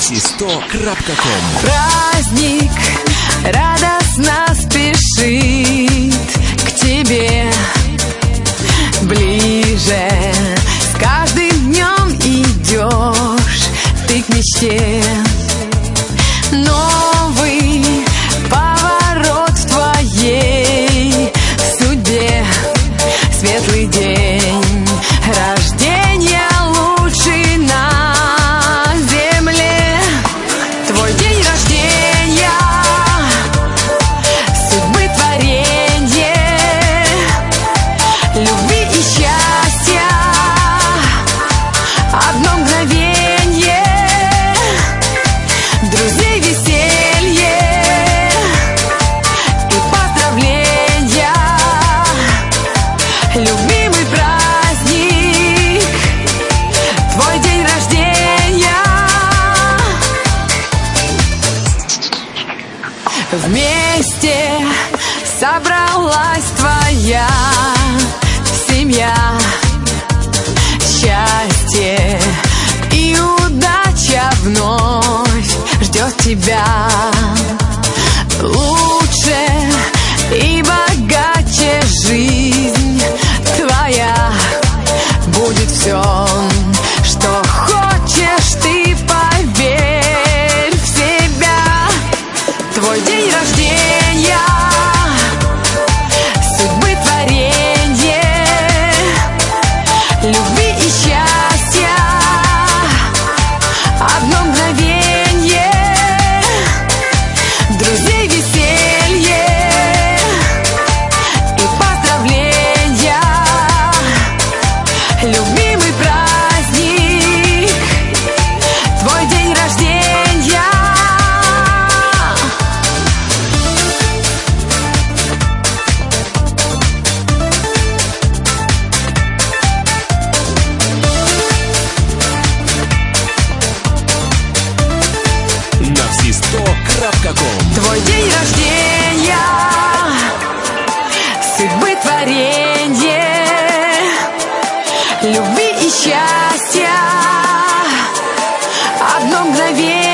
Naxi100.com. Праздник радостно спешит к тебе ближе. С каждым днем идешь ты к мечте. Новый поворот в твоей судьбе. Светлый день рождения лучший на земле. Твой день рождения, судьбы творенье, любви и счастья, одно мгновенье, друзей веселье и поздравления. Любимый праздник, твой день рождения. Вместе собралась твоя семья. Счастье и удача вновь ждет тебя. Лучше и богаче жизнь твоя будет все, что хочешь ты, поверь в себя. Твой день рождения, судьбы творенье, любви и счастья, одно мгновенье, друзей веселье и поздравления. Любимый праздник, твой день рождения. Naxi100.com. Твой день рождения, судьбы творенье, любви и счастья, одно мгновенье.